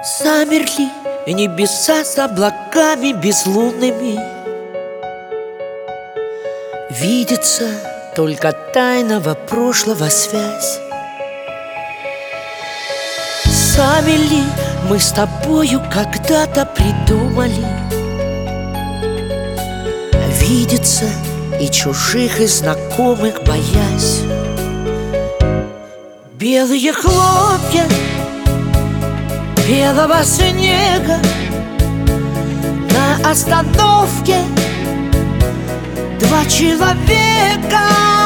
Замерли небеса с облаками безлунными. Видится только тайного прошлого связь. Сами ли мы с тобою когда-то придумали видеться и чужих, и знакомых боясь? Белые хлопья белого снега на остановке. Два человека.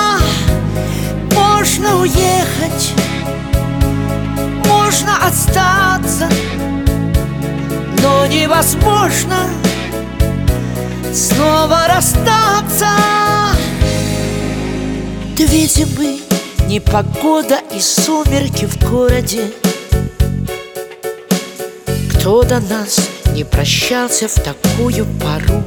Можно уехать, можно остаться, но невозможно снова расстаться. Две зимы, непогода и сумерки в городе. Кто до нас не прощался в такую пору?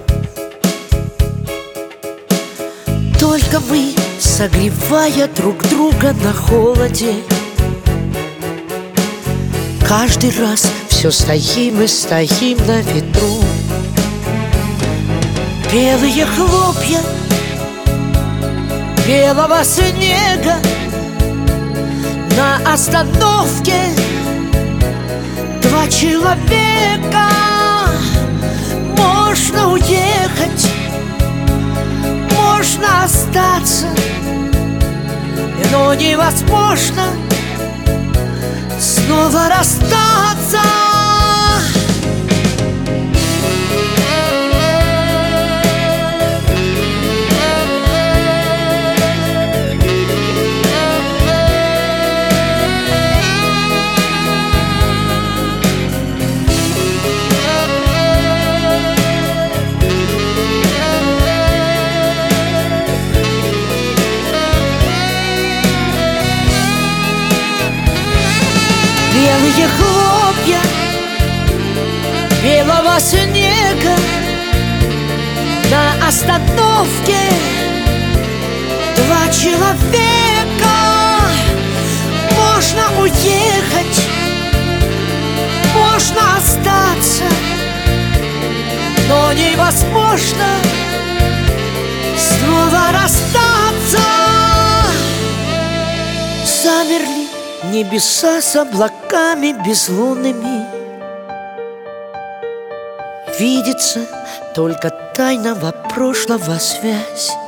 Только мы, согревая друг друга на холоде, каждый раз все стоим и стоим на ветру. Белые хлопья белого снега на остановке. Два человека. Можно уехать, можно остаться, но невозможно снова расстаться. Белые хлопья белого снега на остановке. Два человека. Можно уехать, можно остаться, но невозможно снова расстаться. Замерли небеса с облаками безлунными. Видится только тайного прошлого связь.